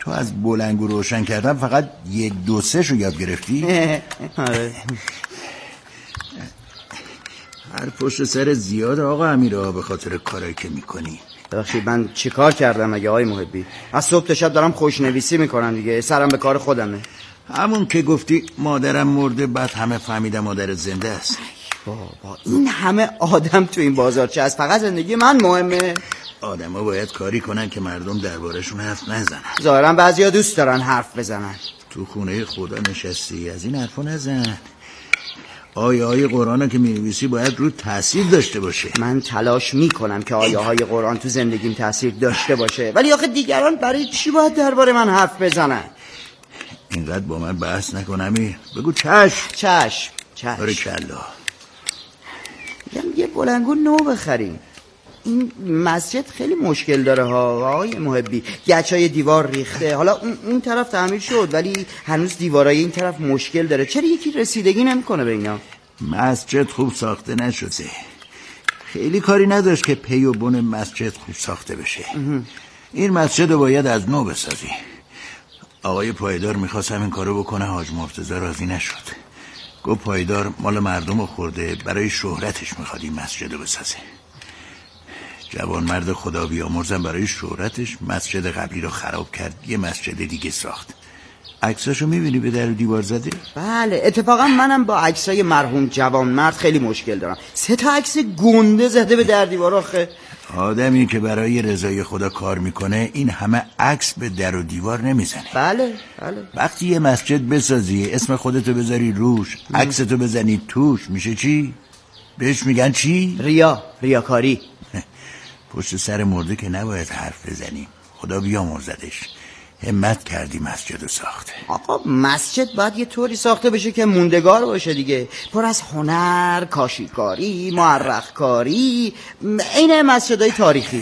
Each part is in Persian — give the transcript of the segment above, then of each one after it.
تو از بلنگو روشن کردن فقط 1 2 3 شو یاد گرفتی؟ آره. هر پشت سر زیاد آقا امیرا به خاطر کارایی که میکنی. ببخشید من چی کار کردم مگه آقای محبی؟ از صبح تا شب دارم خوشنویسی میکنم دیگه، سرم به کار خودمه. همون که گفتی مادرم مرده بعد همه فهمیدم مادر زنده است. بابا این همه آدم تو این بازار چه از فقط زندگی من مهمه؟ آدما باید کاری کنن که مردم دربارشون حرف نزنن. ظاهرا بعضیا دوست دارن حرف بزنن. تو خونه خدا نشستی از این حرفا نزن. آیه های قرآن که می‌نویسی باید رو تأثیر داشته باشه. من تلاش میکنم که آیه های قرآن تو زندگیم تأثیر داشته باشه، ولی آخه دیگران برای چی باید درباره من حرف بزنن؟ اینقدر با من بحث نکنمی. بگو چشم. آره کلا. یه بلنگو نو بخریم. این مسجد خیلی مشکل داره ها آقای محبی. گچای دیوار ریخته، حالا اون طرف تعمیر شد ولی هنوز دیوارای این طرف مشکل داره. چرا یکی رسیدگی نمیکنه به اینا؟ مسجد خوب ساخته نشده، خیلی کاری نداشت که پی و بن مسجد خوب ساخته بشه. این مسجد رو باید از نو بسازی. آقای پایدار میخواست همین کارو بکنه، حاج مرتضی راضی نشد. گفت پایدار مال مردم خورده، برای شهرتش میخواد این مسجد رو بسازه. جوان مرد خدا بیامرزم برای شهرتش مسجد قبلی رو خراب کرد، یه مسجد دیگه ساخت. عکساشو میبینی به در و دیوار زده؟ بله اتفاقا منم با عکسای مرحوم جوان مرد خیلی مشکل دارم. 3 تا عکس گنده زده به در دیوار. آخه آدمی که برای رضای خدا کار میکنه این همه عکس به در و دیوار نمیزنه. بله. وقتی یه مسجد بسازی اسم خودتو بذاری روش، عکستو بزنی توش، میشه چی؟ بهش میگن چی؟ ریاکاری. پشت سر مرده که نباید حرف بزنیم. خدا بیامرزدش، همت کردی مسجد رو ساخته. آقا مسجد باید یه طوری ساخته بشه که موندگار باشه دیگه، پر از هنر، کاشیکاری، معرخکاری، این مسجدهای تاریخی.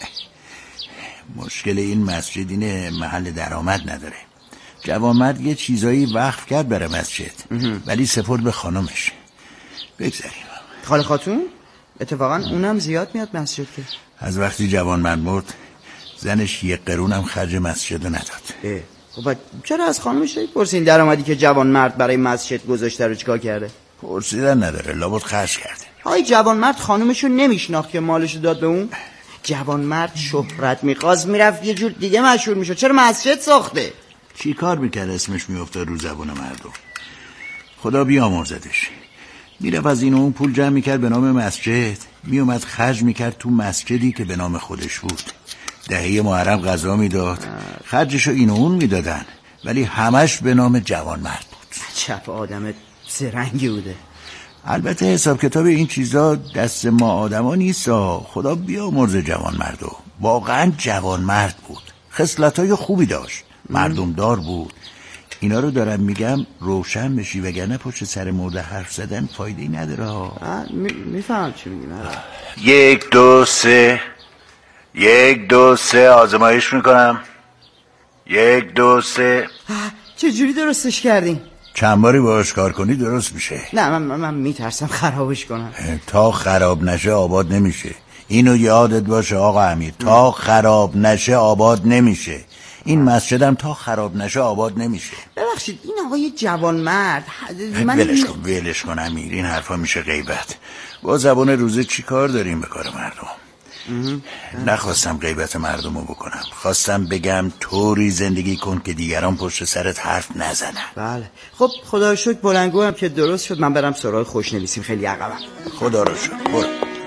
مشکل این مسجد اینه محل درآمد نداره. جوانمرد یه چیزایی وقف کرد برای مسجد ولی سپرد به خانمش. بگذاریم. خاله خاتون؟ اتفاقا اونم زیاد میاد مسجد که. از وقتی جوانمرد مرد زنش 1 قرون هم خرج مسجد نداد. خب چرا از خانمش پرسین درآمدی که جوانمرد برای مسجد گذاشته رو چیکار کرده؟ پرسیدن نداره، لابد خرج کرده. های جوانمرد خانمشو نمیشناخت که مالشو داد به اون؟ جوانمرد شهرت میخواست میرفت یه جور دیگه مشهور میشد، چرا مسجد ساخته؟ چی کار میکرد اسمش میافتاد رو زبون مردم؟ خدا بیامرزدش. میرفت از این اون پول جمع میکرد به نام مسجد، میومد خرج میکرد تو مسجدی که به نام خودش بود. دهه محرم غذا میداد، خرجشو این و اون میدادن، ولی همش به نام جوانمرد بود. چپ آدم زرنگی بوده. البته حساب کتاب این چیزا دست ما آدما نیست. خدا بیامرز جوانمردو، واقعا جوانمرد بود، خصلتای خوبی داشت، مردم دار بود. اینا رو دارم میگم روشن بشی، وگرنه پشت سر مرده حرف زدن فایده‌ای نداره. میفهم چی میگی. 1 2 3 1 2 3 آزمایش میکنم. 1 2 3. چجوری درستش کردین؟ چند باری باهاش کار کنی درست میشه. نه من میترسم خرابش کنم. تا خراب نشه آباد نمیشه. اینو یادت باشه آقا امیر، تا خراب نشه آباد نمیشه. این مسجدم تا خراب نشه آباد نمیشه. ببخشید این آقای جوانمرد ولش کن امیر، این حرفا میشه غیبت. با زبان روزه چی کار داریم به کار مردم؟ نخواستم غیبت مردمو بکنم، خواستم بگم طوری زندگی کن که دیگران پشت سرت حرف نزنن. بله خب خدا رو شکر بلنگو هم که درست شد. من برم سراغ خوشنویسیم، خیلی عقبم. خدا رو شکر. برو.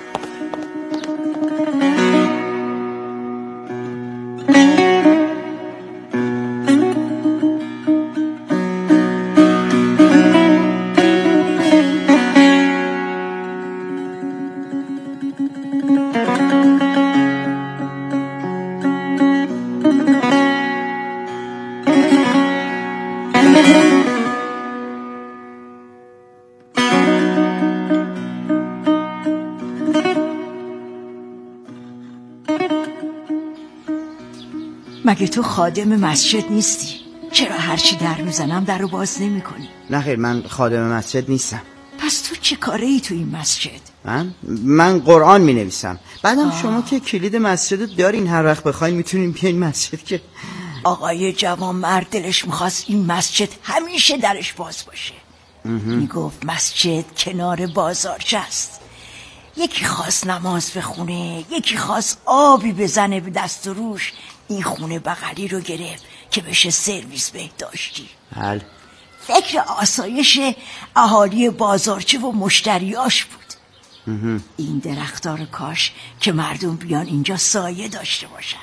مگه تو خادم مسجد نیستی؟ چرا هرچی در میزنم در رو باز نمی کنی؟ نه خیر من خادم مسجد نیستم. پس تو چه کاره ای تو این مسجد؟ من قرآن می نویسم. بعدم شما که کلید مسجد دارین، هر وقت بخواین میتونین بیاین مسجد که. آقای جوان مرد دلش میخواست این مسجد همیشه درش باز باشه. میگفت مسجد کنار بازارچه است، یکی خواست نماز بخونه، یکی خواست آبی بزنه به دست و روش، این خونه بغلی رو گرفت که بشه سرویس بهداشتی. بله. فکر آسایش اهالی بازارچه و مشتریاش بود. این درختار کاش که مردم بیان اینجا سایه داشته باشن.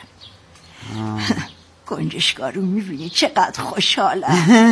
گنجشگارو میبینی چقدر خوشحاله.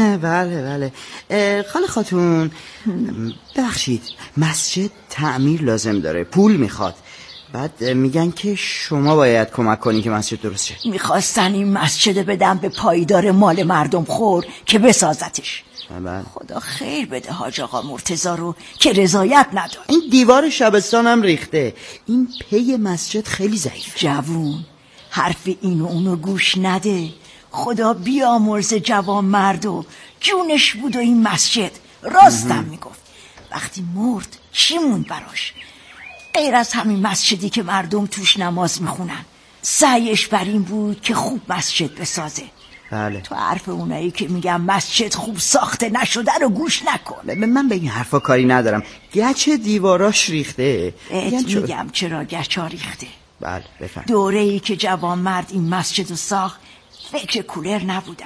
بله. خاله خاتون ببخشید، مسجد تعمیر لازم داره، پول میخواد، بعد میگن که شما باید کمک کنین که مسجد درست شه. میخواستن این مسجد بدن به پایدار مال مردم خور که بسازتش. خدا خیر بده حاج آقا مرتضی رو که رضایت نداد. این دیوار شبستان هم ریخته، این پی مسجد خیلی ضعیف. جوون حرف اینو اونو گوش نده، خدا بیامرز جوان مردو، جونش بود و این مسجد. راستم میگفت. وقتی مرد چی موند براش غیر از همین مسجدی که مردم توش نماز میخونن؟ سعیش بر این بود که خوب مسجد بسازه. بله. تو حرف اونایی که میگن مسجد خوب ساخته نشده رو گوش نکن. من به این حرفا کاری ندارم، گچ دیواراش ریخته. میگم چرا گچا ریخته. بله بفهم. دوره‌ای که جوان مرد این مسجد رو ساخت فکر کولر نبودن،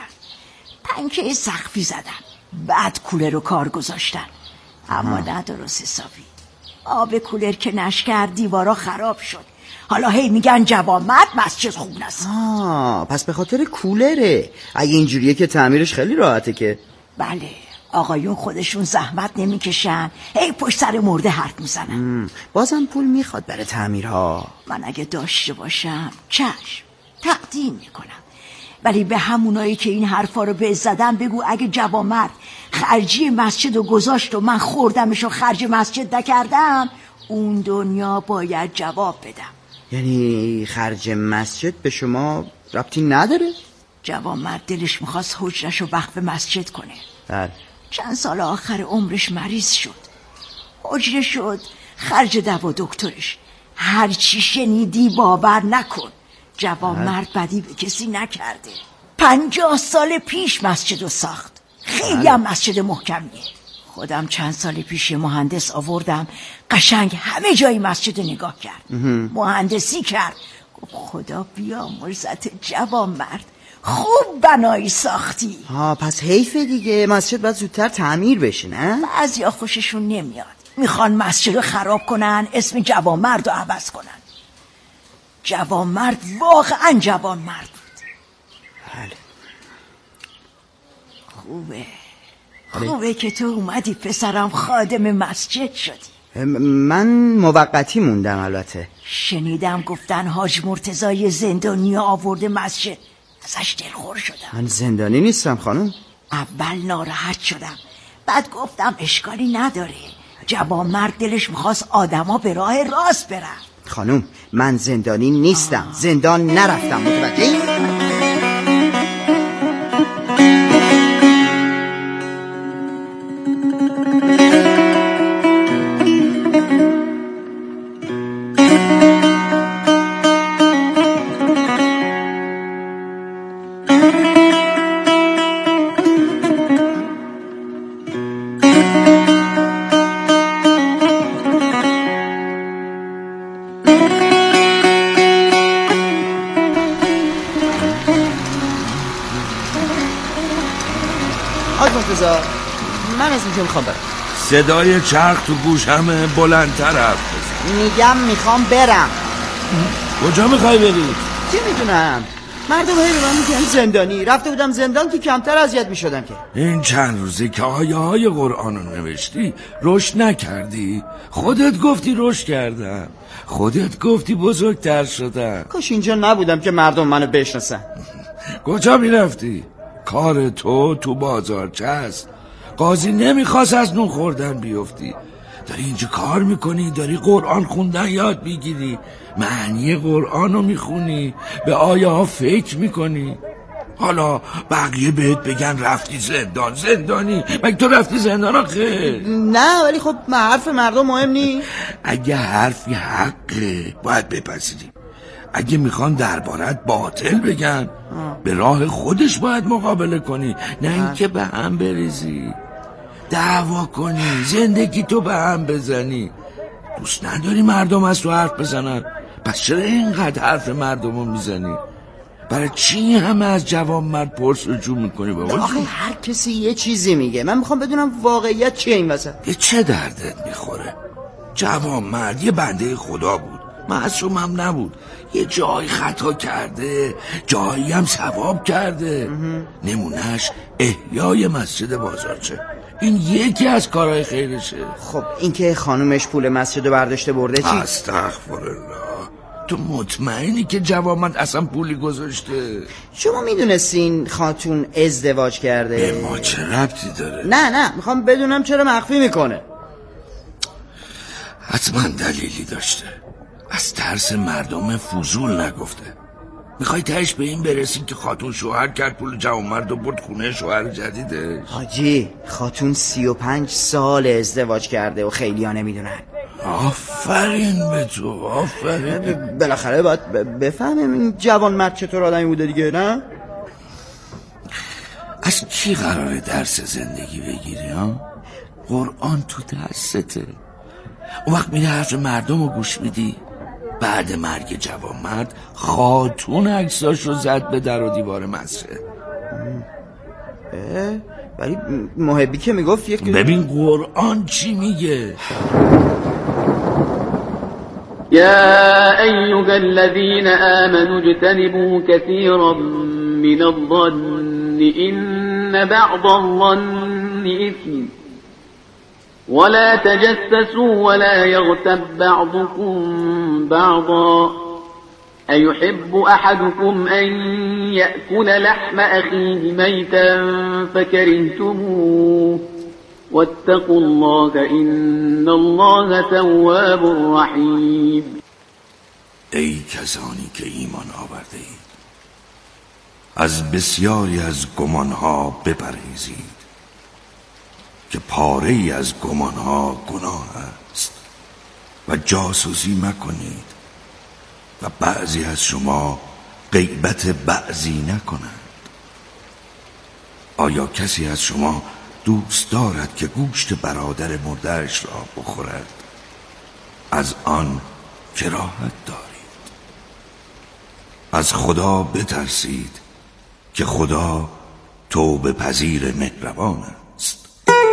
پنکه سقفی زدن، بعد کولر رو کار گذاشتن، اما نه درست حسابی. آب کولر که نش کرد دیوارا خراب شد. حالا هی میگن جوان مرد مسجد خوب نساخت. پس به خاطر کولره. اگه اینجوریه که تعمیرش خیلی راحته که. بله، آقایون خودشون زحمت نمیکشن، هی پشت سر مرده حرف میزنن. بازم پول میخواد برای تعمیرها. من اگه داشته باشم چشم تقدیم میکنم، ولی به همونایی که این حرفا رو به زدن بگو اگه جوان مرد خرجی مسجد رو گذاشت و من خوردمش و خرج مسجد نکردم، اون دنیا باید جواب بدم. یعنی خرج مسجد به شما ربطی نداره؟ جوان مرد دلش میخواست حجرش رو وقف مسجد کنه. بله. چند سال آخر عمرش مریض شد، حجره شد، خرج دوا دکترش، هر چی شنیدی باور نکن. جوان مرد بدی به کسی نکرده. 50 سال پیش مسجد رو ساخت، خیلی هم مسجد محکمیه. خودم چند سال پیش مهندس آوردم، قشنگ همه جای مسجد رو نگاه کرد، مهندسی کرد. گفت خدا بیامرزت جوان مرد، خوب بنایی ساختی. پس حیفه دیگه، مسجد باید زودتر تعمیر بشه نه؟ بعضیا خوششون نمیاد، میخوان مسجد رو خراب کنن، اسم جوان مرد رو عوض کنن. جوان مرد واقعا جوان مرد بود. بله. خوبه که تو اومدی پسرم، خادم مسجد شدی. من موقتی موندم البته. شنیدم گفتن حاج مرتضی زندانی آورده مسجد، ازش دلخور شدم. من زندانی نیستم خانم. اول ناراحت شدم، بعد گفتم اشکالی نداره، جوان مرد دلش میخواست آدما به راه راست برن. خانم من زندانی نیستم، زندان نرفتم، متوجهی؟ من از اینجا میخوام برم. صدای چرخ تو گوشم بلندتر حرف بزن. میگم میخوام برم. کجا میخوای بری؟ چی میدونم، مردم هی به من میگن زندانی، رفته بودم زندان که کمتر اذیت میشدم. که این چند روزه که آیه های قرآن رو نوشتی رشد نکردی؟ خودت گفتی رشد کردم، خودت گفتی بزرگتر شدم. کاش اینجا نبودم که مردم منو بشناسن. کجا میرفتی؟ کار تو بازارچه است. قاضی نمیخواست از نون خوردن بیفتی، داری اینجا کار میکنی، داری قرآن خوندن یاد میگیری، معنی قرآن رو میخونی، به آیه ها فکر میکنی. حالا بقیه بهت بگن رفتی زندان، زندانی مگه تو رفتی زندان آخه؟ نه ولی خب حرف مردم مهم نیست. اگه حرفی حقه باید بپذیری، اگه میخوان دربارت باطل بگن به راه خودش باید مقابله کنی، نه اینکه به هم بریزی، دعوا کنی، زندگی تو به هم بزنی. دوست نداری مردم از تو حرف بزنن، پس چرا اینقدر حرف مردم رو میزنی؟ برای چی همه از جوان مرد پرسجو میکنی بابا؟ آخه هر کسی یه چیزی میگه، من میخوام بدونم واقعیت چیه این وسط. به چه دردت میخوره؟ جوان مرد یه بنده خدا بود، معصوم هم نبود، یه جایی خطا کرده، جایی هم ثواب کرده. نمونهش احیای مسجد بازارچه، این یکی از کارهای خیرشه. خب این که خانومش پول مسجد رو برداشته برده چی؟ استغفرالله، تو مطمئنی که جوامت اصلا پولی گذاشته؟ شما میدونستین خاتون ازدواج کرده؟ به ما چه ربطی داره؟ نه میخوام بدونم چرا مخفی میکنه. حتما دلیلی داشته، از ترس مردم فضول نگفته. میخوای تهش به این برسی که خاتون شوهر کرد پول جوانمرد و برد خونه شوهر جدیدش؟ حاجی خاتون 35 سال ازدواج کرده و خیلی ها نمیدونن. آفرین به تو، آفرین. بالاخره باید بفهمیم این جوان مرد چطور آدمی بوده دیگه، نه؟ از کی قراره درس زندگی بگیری ها؟ قرآن تو دسته. اون وقت میره حرف مردم رو گوش میدی. بعد مرگ جوان مرد خاتون عکساش رو زد به در و دیوار مسجد. ولی محبی که میگفت ببین قرآن چی میگه. يا أيها الذين آمنوا اجتنبوا كثيرا من الظن إن بعض الظن إثم ولا تجسسوا ولا يغتب بعضكم بعضا أيحب أحدكم أن يأكل لحم أخيه ميتا فكرهتموه واتقوا الله إن الله تواب رحیم. ای کسانی که ایمان آورده اید، از بسیاری از گمانها بپرهیزید که پاره ای از گمانها گناه است و جاسوسی مکنید و بعضی از شما غیبت بعضی نکنند. آیا کسی از شما دوست دارد که گوشت برادر مرده‌اش را بخورد؟ از آن کراهت دارید. از خدا بترسید که خدا توبه پذیر مهربان است.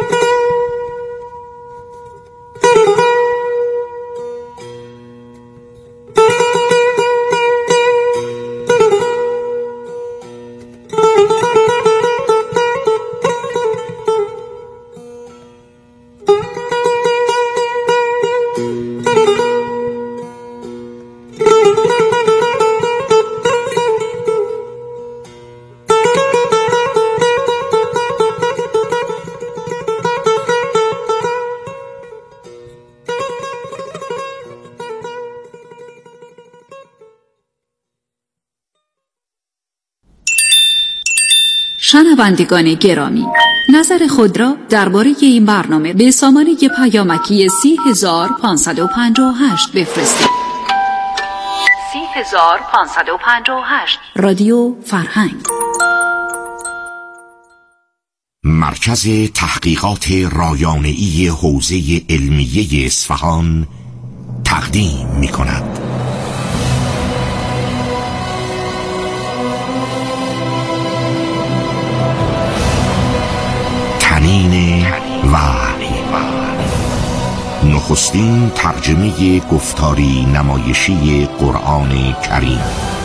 شنوندگان گرامی، نظر خود را درباره این برنامه به سامانه پیامکی 30558 بفرستید. 30558 رادیو فرهنگ. مرکز تحقیقات رایانه‌ای حوزه علمیه اصفهان تقدیم می‌کند. تنین وحی، نخستین ترجمه گفتاری نمایشی قرآن کریم.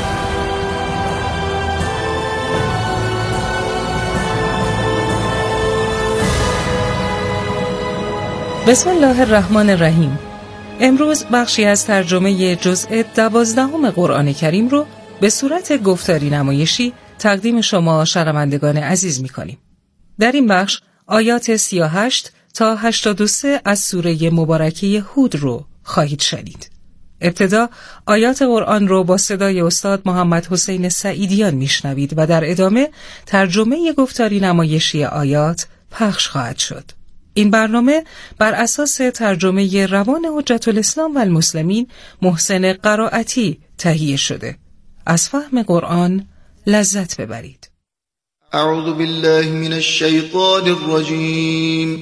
بسم الله الرحمن الرحیم. امروز بخشی از ترجمه جزء 12 قرآن کریم رو به صورت گفتاری نمایشی تقدیم شما شنوندگان عزیز می‌کنیم. در این بخش آیات 38 تا 83 از سوره مبارکه هود رو خواهید شنید. ابتدا آیات قرآن رو با صدای استاد محمد حسین سعیدیان میشنوید و در ادامه ترجمه گفتاری نمایشی آیات پخش خواهد شد. این برنامه بر اساس ترجمه روان حجت الاسلام و المسلمین محسن قرائتی تهیه شده. از فهم قرآن لذت ببرید. اعوذ بالله من الشیطان الرجیم.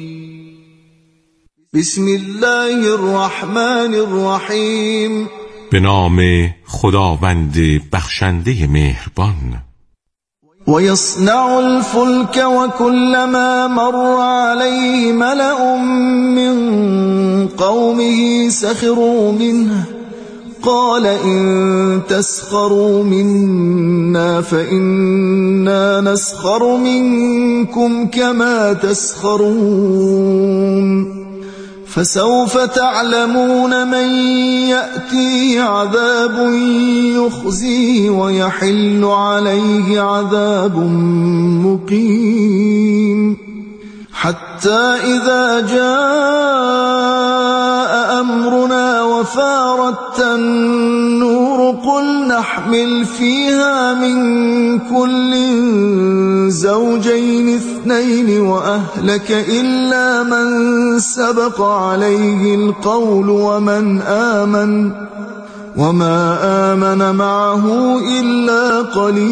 بسم الله الرحمن الرحیم. به نام خداوند بخشنده مهربان. ويصنع الفلك وكلما مر عليه ملأ من قومه سخروا منه قال إن تسخروا منا فإنا نسخر منكم كما تسخرون فسوف تعلمون من يأتيه عذاب يخزيه ويحل عليه عذاب مقيم حتى إذا جاء أمرنا وفارت النور قل نحمل فيها من كل زوجين اثنين وأهلك إلا من سبق عليه القول وما آمن معه إلا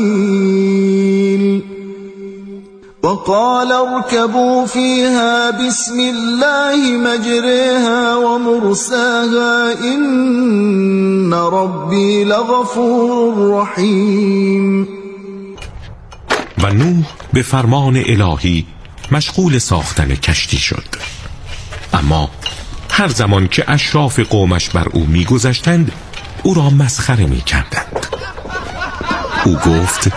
قليل وقال اركبوا فيها بسم الله مجريها ومرساها إن ربي لغفور رحيم. و نوح به فرمان الهی مشغول ساختن کشتی شد. اما هر زمان که اشراف قومش بر او می‌گذشتند او را مسخره می‌کردند. او گفت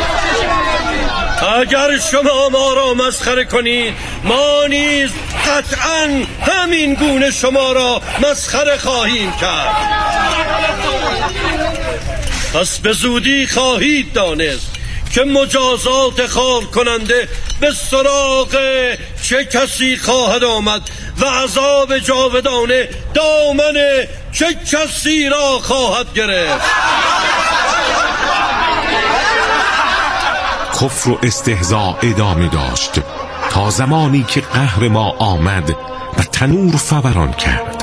اگر شما ما را مسخره کنید ما نیز قطعاً همین گونه شما را مسخره خواهیم کرد. پس به زودی خواهید دانست که مجازات خار کننده به سراغ چه کسی خواهد آمد و عذاب جاودانه دامن چه کسی را خواهد گرفت. کفر و استهزاء ادامه داشت تا زمانی که قهر ما آمد و تنور فوران کرد.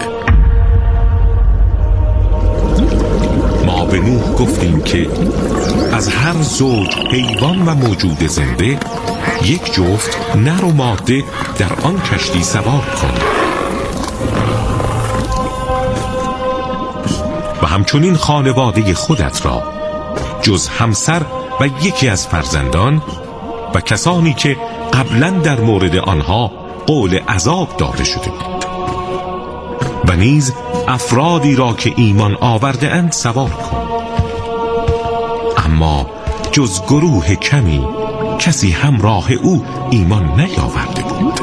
ما به نوح گفتیم که از هر زوج حیوان و موجود زنده یک جفت نر و ماده در آن کشتی سوار کن و همچنین خانواده خودت را جز همسر و یکی از فرزندان و کسانی که قبلا در مورد آنها قول عذاب داده شده بود و نیز افرادی را که ایمان آورده اند سوار کن. اما جز گروه کمی کسی همراه او ایمان نیاورده بود.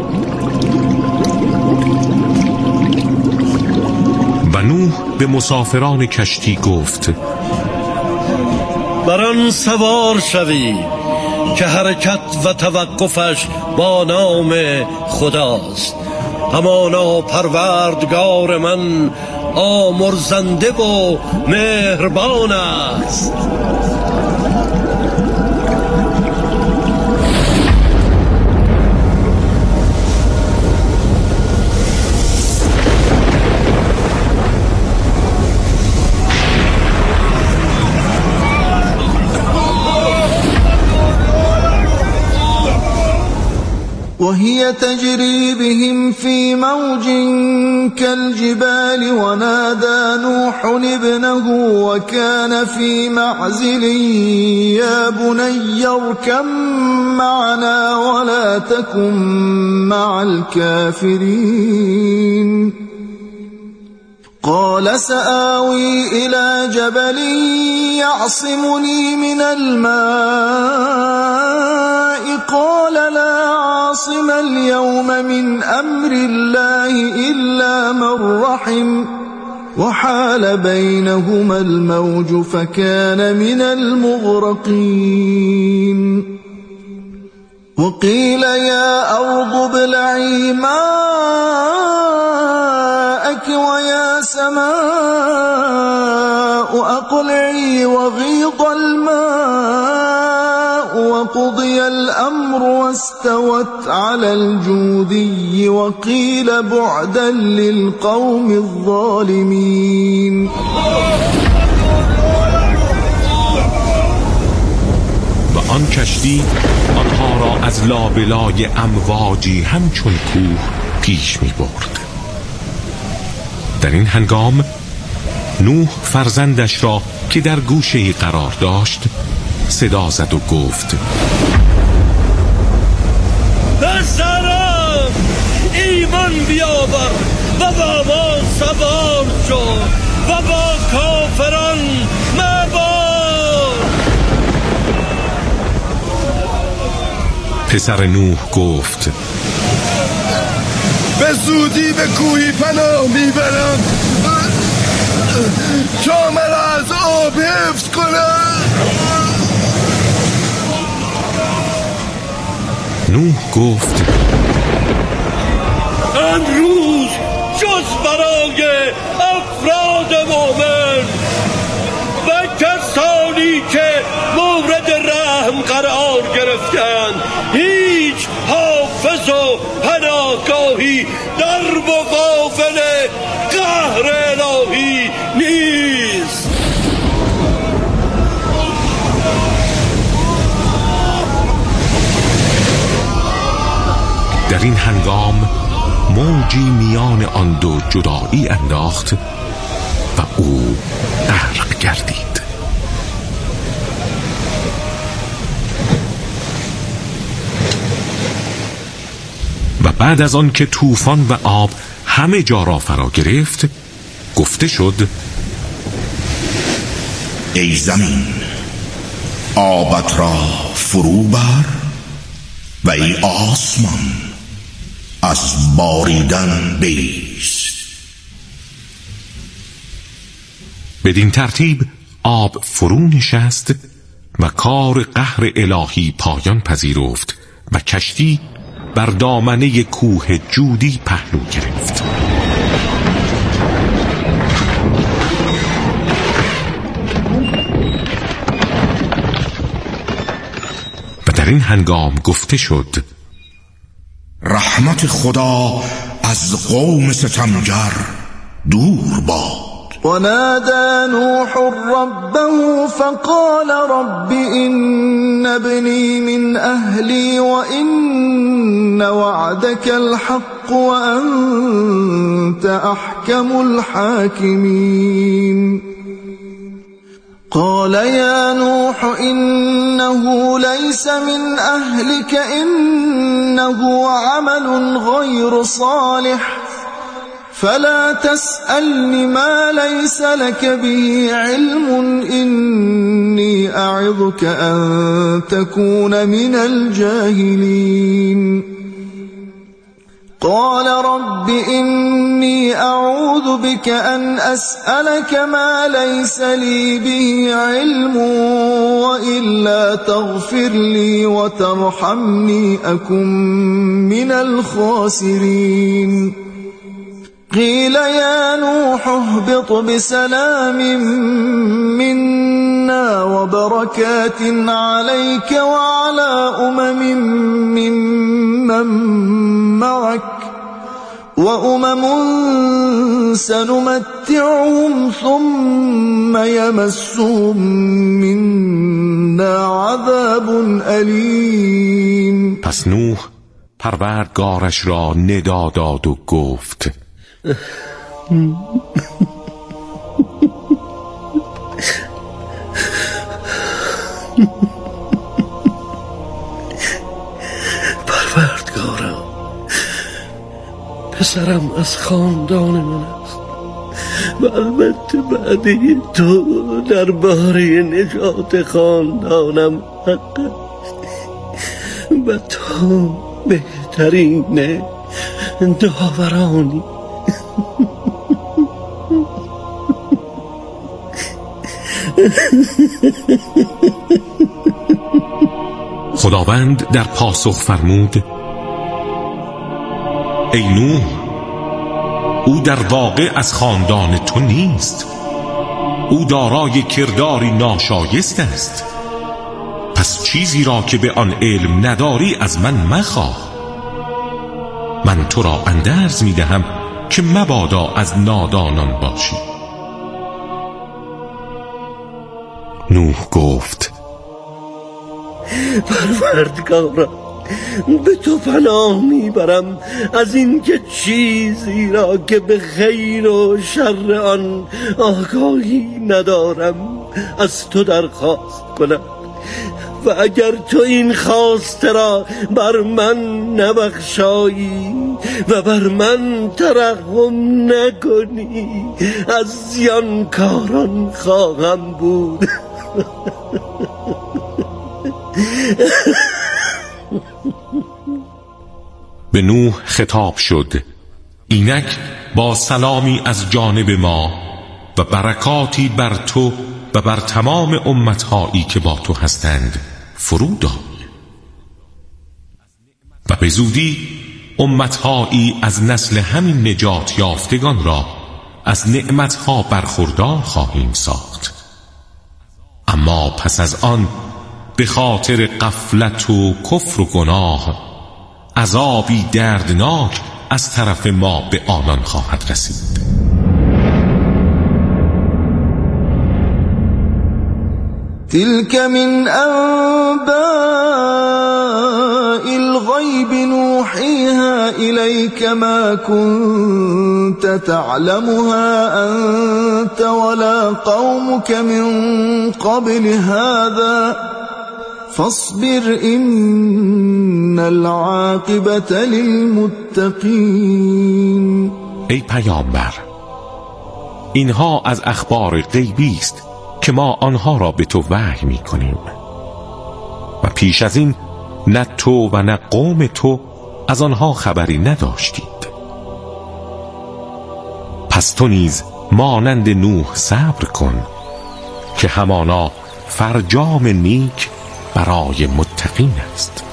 و نوح به مسافران کشتی گفت بر آن سوار شوی که حرکت و توقفش با نام خداست. همانا پروردگار من آمرزنده و مهربان است. وهي تجري بهم في موج كالجبال ونادى نوح ابنه وكان في معزل يا بني اركب معنا ولا تكن مع الكافرين قال سآوي إلى جبل يعصمني من الماء قال لا عاصم اليوم من أمر الله إلا من رحم وحال بينهما الموج فكان من المغرقين وقيل يا أرض ابلعي ماءك ويا سماء أقلعي وغيض الماء وقضي وقضي الأمر واستوت على الجودي وقيل بعدا للقوم الظالمين. و آن کشتی آنها را از لابلای امواجی همچون کوه پیش می برد. در این هنگام نوح فرزندش را که در گوشه‌ای قرار داشت صدا زد و گفت: پسرم ایمان بیاور و با ما سوار شو و با کافران مبار. پسر نوح گفت: به زودی به کوهی پناه میبرم تا مرا از آب حفظ کنم. نوح گفت: امروز جز برای افراد مومن و کسانی که مورد رحم قرار گرفتند هیچ حافظ و پناهگاهی در مقابل قهر الهی نیست. در این هنگام موجی میان آن دو جدایی انداخت و او غرق گردید. و بعد از آن که طوفان و آب همه جا را فرا گرفت گفته شد: ای زمین آبت را فرو بر و ای آسمان از باریدن بایست. بدین ترتیب آب فرو نشست و کار قهر الهی پایان پذیرفت و کشتی بر دامنه کوه جودی پهلو گرفت. و در این هنگام گفته شد: رحمت خدا از قوم ستمگر دور باد. ونادى نوح ربه فقال رب إن ابني من أهلي وإن وعدك الحق وأنت أحكم الحاكمين. قال يا نوح إنه ليس من أهلك إنه عمل غير صالح فلا تسألني ما ليس لك به علم إني أعظك أن تكون من الجاهلين. قال رب إني أعوذ بك أن أسألك ما ليس لي به علم وإلا تغفر لي وترحمني أكن من الخاسرين. قيل يا نوح اهبط بسلام منا وبركات عليك وعلى ممن معك وأمم سنمتعهم ثم يمسهم منا عذاب أليم. پس نوح پروردگارش را ندا داد و گفت: پروردگارم، پسرم از خاندان من است و البته بعدی تو درباره نجات خاندانم حق است و تو بهترین داورانی. خداوند در پاسخ فرمود: ای نوح، او در واقع از خاندان تو نیست، او دارای کرداری ناشایست است. پس چیزی را که به آن علم نداری از من مخواه. من تو را اندرز می دهم که مبادا از نادانان باشی. نوح گفت پروردگارا، به تو پناه میبرم از این که چیزی را که به خیر و شر آن آگاهی ندارم از تو درخواست کنم، و اگر تو این خواسته را بر من نبخشایی و بر من ترحم نکنی، از زیانکاران خواهم بود. به نوح خطاب شد: اینک با سلامی از جانب ما و برکاتی بر تو و بر تمام امتهایی که با تو هستند فرود آی. و به زودی امتهایی از نسل همین نجات یافتگان را از نعمتها برخوردار خواهیم ساخت. اما پس از آن به خاطر غفلت و کفر و گناه عذابی دردناک از طرف ما به آنان خواهد رسید. تلك من أنباء الغيب نوحيها إليك ما كنت تعلمها أنت ولا قومك من قبل هذا فاصبر إن العاقبة للمتقين. ای پیامبر، اینها از اخبار غیبی است که ما آنها را به تو وحی می کنیم و پیش از این نه تو و نه قوم تو از آنها خبری نداشتید. پس تو نیز مانند نوح صبر کن که همانا فرجام نیک برای متقین است.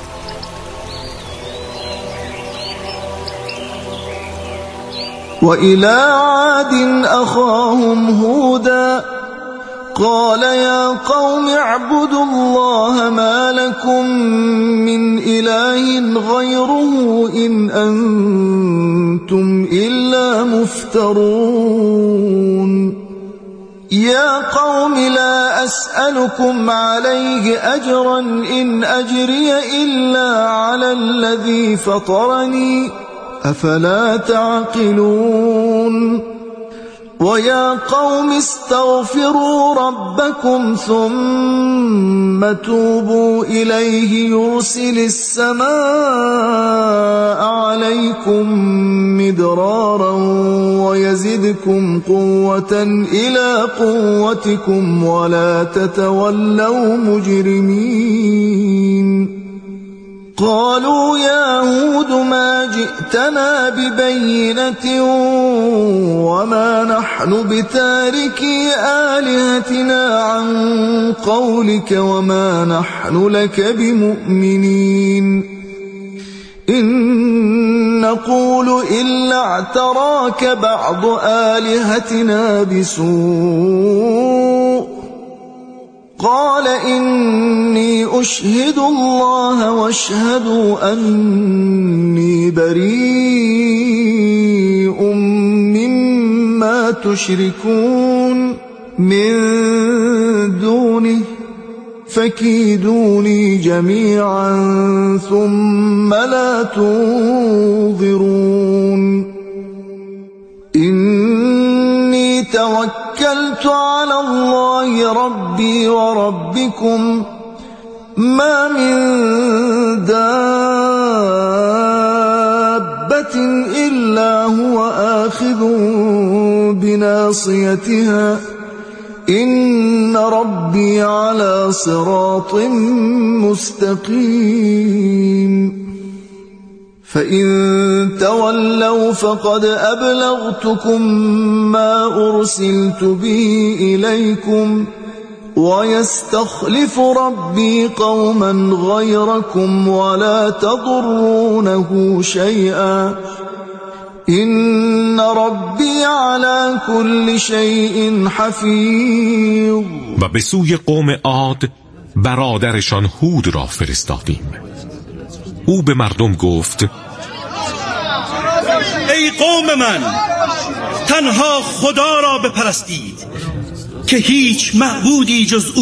وإلى عاد أخاهم هودا قال يا قوم اعبدوا الله ما لكم من إله غيره إن أنتم إلا مفترون. يا قوم لا أسألكم عليه أجرا إن أجري إلا على الذي فطرني أفلا تعقلون. ويا قوم استغفروا ربكم ثم توبوا إليه يرسل السماء عليكم مدرارا ويزدكم قوة إلى قوتكم ولا تتولوا مجرمين. قالوا يا هود ما جئتنا ببينة وما نحن بتاركي آلهتنا عن قولك وما نحن لك بمؤمنين إن نقول إلا اعتراك بعض آلهتنا بسوء. قال إني أشهد الله واشهدوا أني بريء مما تشركون من دونه فكيدوني جميعا ثم لا تنظرون. إني توكلت على الله ربي وربكم ما من دابة إلا هو آخذ بناصيتها إن ربي على صراط مستقيم. فإن تولوا فقد أبلغتكم ما أرسلت به إليكم ويستخلف ربي قوما غيركم ولا تضرونه شيئا إن ربي على كل شيء حفيظ. و به سوی قوم عاد برادرشان هود را فرستادیم. او به مردم گفت: ای قوم من، تنها خدا را بپرستید که هیچ معبودی جز او